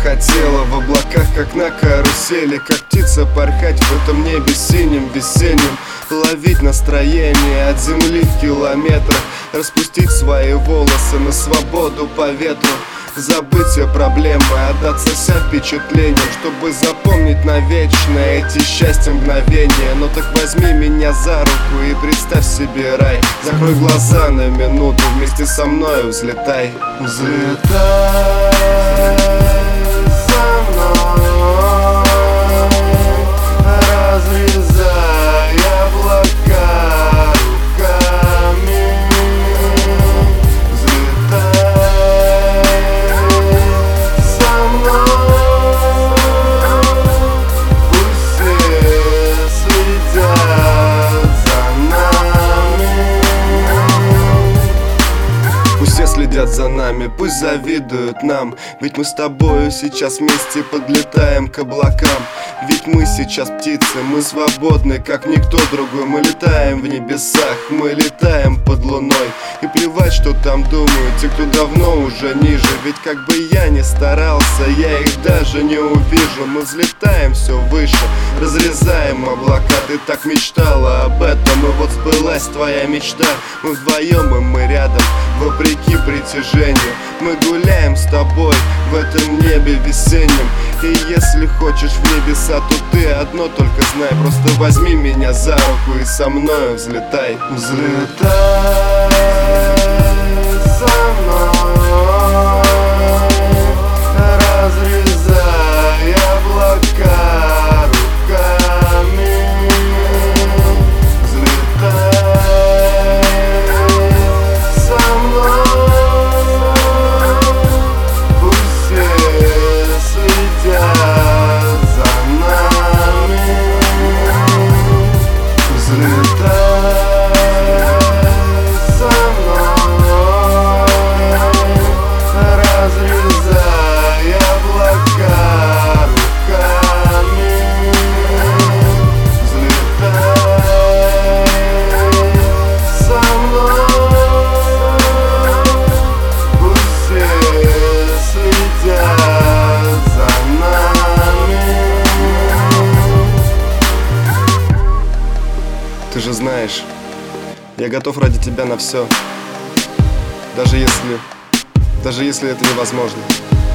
хотела в облаках, как на карусели, как птица порхать в этом небе синим весенним, ловить настроение от земли в километрах, распустить свои волосы на свободу по ветру, забыть все проблемы, отдаться вся впечатлениям, чтобы запомнить навечно эти счастья мгновения. Но так возьми меня за руку и представь себе рай. Закрой глаза на минуту, вместе со мной взлетай. Взлетай со мной, разрезай облака руками. Следят за нами, пусть завидуют нам, ведь мы с тобою сейчас вместе подлетаем к облакам. Ведь мы сейчас птицы, мы свободны, как никто другой. Мы летаем в небесах, мы летаем под луной. И плевать, что там думают те, кто давно уже ниже. Ведь как бы я ни старался, я их даже не увижу. Мы взлетаем все выше, разрезаем облака. Ты так мечтала об этом, и вот сбылась твоя мечта. Мы вдвоем, и мы рядом, вопреки притяжению. Мы гуляем с тобой в этом небе весеннем. И если хочешь в небеса, то ты одно только знай: просто возьми меня за руку и со мною взлетай. Взлетай со мной, разрезай облака руками. Взлетай со мной, пусть все следят за нами. Взлетай со мной, разрезай облака руками. Взлетай со мной, пусть все следят за нами. Ты же знаешь, я готов ради тебя на все, даже если это невозможно,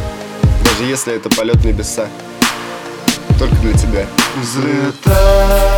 даже если это полет в небеса, только для тебя. Взлетай